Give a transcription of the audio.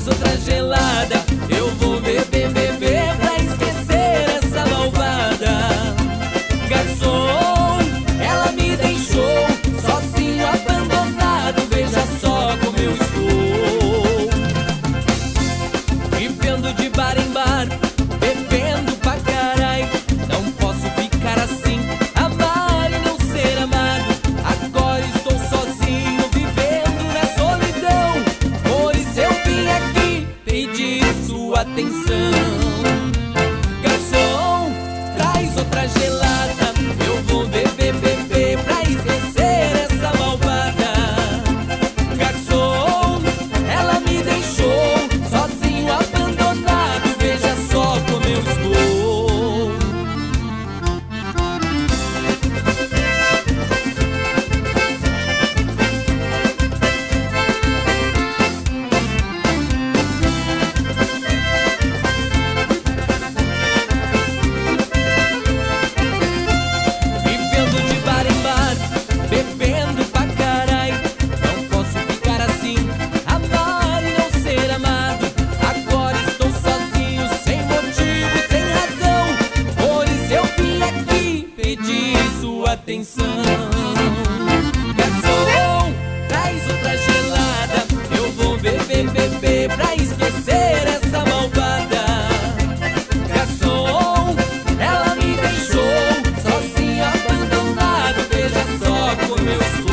outra gelada. Eu vou beber, beber pra esquecer essa malvada. Garçom, ela me deixou sozinho, abandonado. Veja só como eu estou, vivendo de bar em bar, bebendo pra carai. Não posso ficar assim, amar e não ser amado. Agora estou sozinho, vivendo na solidão. Por isso eu vim aqui pedir sua atenção. Garçom, traz outra gelada. Eu vou beber, beber pra esquecer essa malvada. Garçom, ela me deixou sozinho, abandonado. Veja só como eu estou. Vivendo de bar em bar, bebendo pra carai. Não posso ficar assim, amar e não ser amado. Agora estou sozinho, sem motivo, sem razão. Por isso eu vim aqui pedir sua atenção. Garçom, traz outra gelada. Eu vou beber, beber pra esquecer essa malvada. Garçom, ela me deixou sozinho, abandonado. Veja só como eu sou.